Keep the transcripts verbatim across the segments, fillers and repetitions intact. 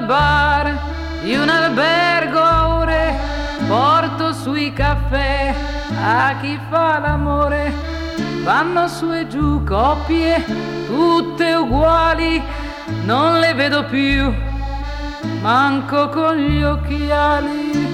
bar di un albergo a ore, porto sui caffè a chi fa l'amore. Vanno su e giù coppie, tutte uguali, non le vedo più, manco con gli occhiali.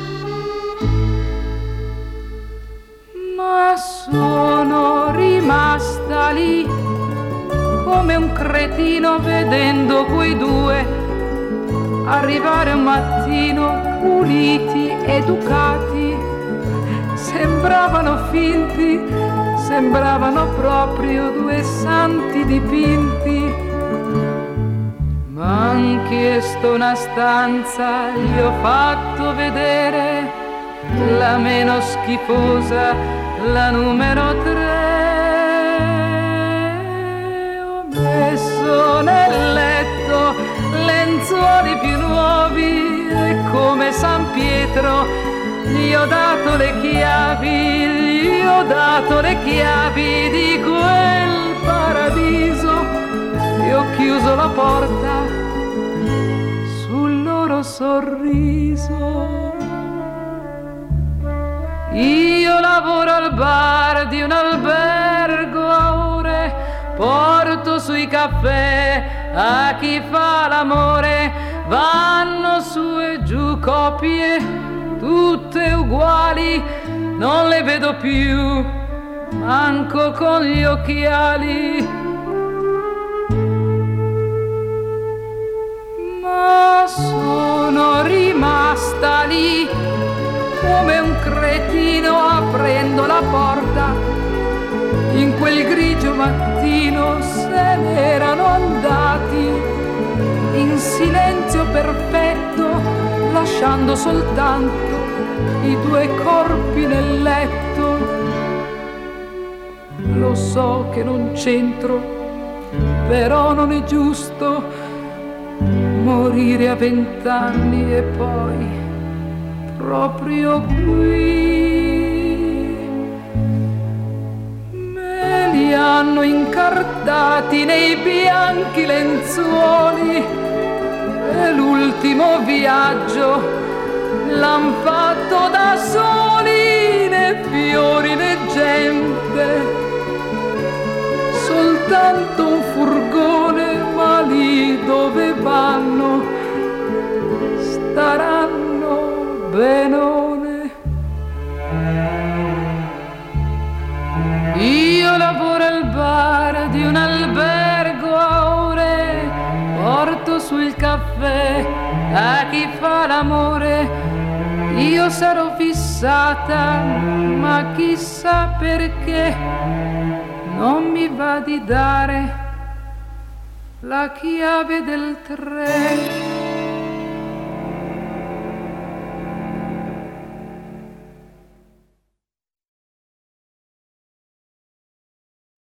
Ma sono rimasta lì come un cretino vedendo quei due arrivare un mattino puliti, educati. Sembravano finti, sembravano proprio due santi dipinti. M'han chiesto una stanza, gli ho fatto vedere la meno schifosa, la numero tre. Ho messo nel letto lenzuoli più nuovi e come San Pietro gli ho dato le chiavi, gli ho dato le chiavi di quel paradiso e ho chiuso la porta sul loro sorriso. Io lavoro al bar di un albergo a ore, porto sui caffè a chi fa l'amore. Vanno su e giù coppie, tutte uguali, non le vedo più, manco con gli occhiali. Ma sono rimasta lì come un cretino aprendo la porta. In quel grigio mattino se n'erano andati in silenzio perfetto, lasciando soltanto i due corpi nel letto. Lo so che non c'entro, però non è giusto morire a vent'anni e poi proprio qui. Me li hanno incartati nei bianchi lenzuoli e l'ultimo viaggio l'han fatto da soli, né fiori né gente, soltanto un furgone, ma lì dove vanno staranno benone. Io lavoro al bar di un albergo a ore, porto sul caffè a chi fa l'amore. Io sarò fissata, ma chissà perché non mi va di dare la chiave del treno.